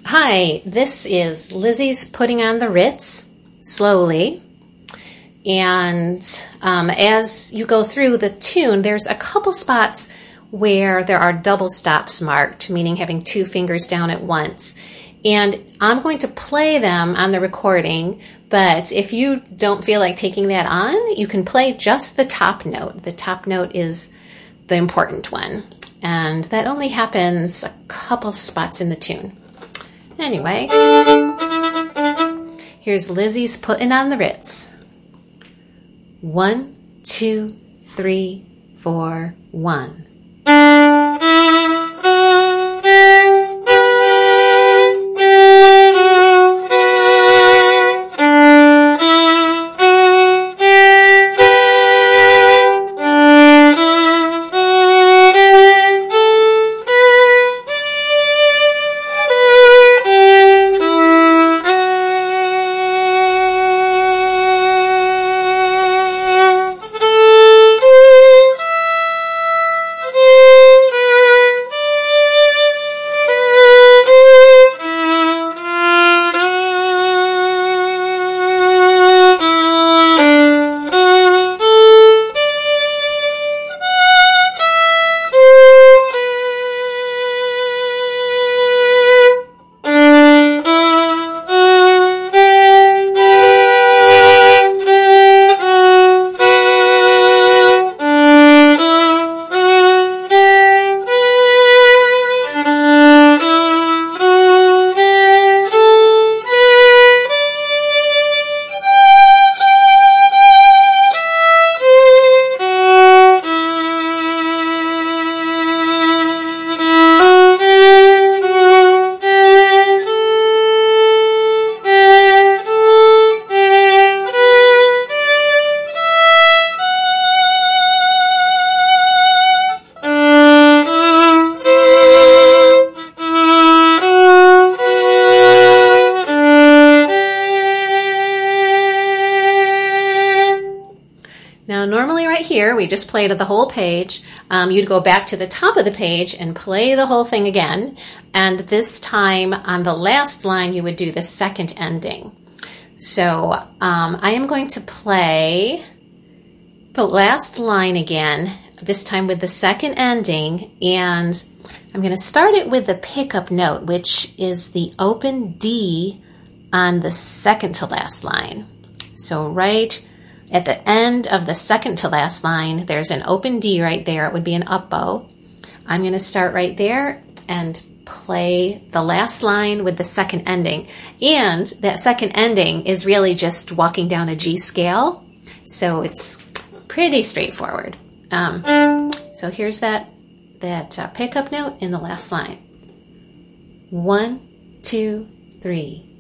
Hi, this is Lizzie's putting on the Ritz slowly. And as you go through the tune, there's a couple spots where there are double stops marked, meaning having two fingers down at once. And I'm going to play them on the recording, but if you don't feel like taking that on, you can play just the top note. The top note is the important one. And that only happens a couple spots in the tune. Anyway, here's Lizzie's putting on the Ritz. 1, 2, 3, 4, 1. Now, normally right here, we just played the whole page. You'd go back to the top of the page and play the whole thing again. And this time on the last line, you would do the second ending. So I am going to play the last line again, this time with the second ending. And I'm going to start it with the pickup note, which is the open D on the second to last line. So right at the end of the second to last line, there's an open D right there. It would be an up bow. I'm going to start right there and play the last line with the second ending. And that second ending is really just walking down a G scale. So it's pretty straightforward. So here's that pickup note in the last line. 1, 2, 3.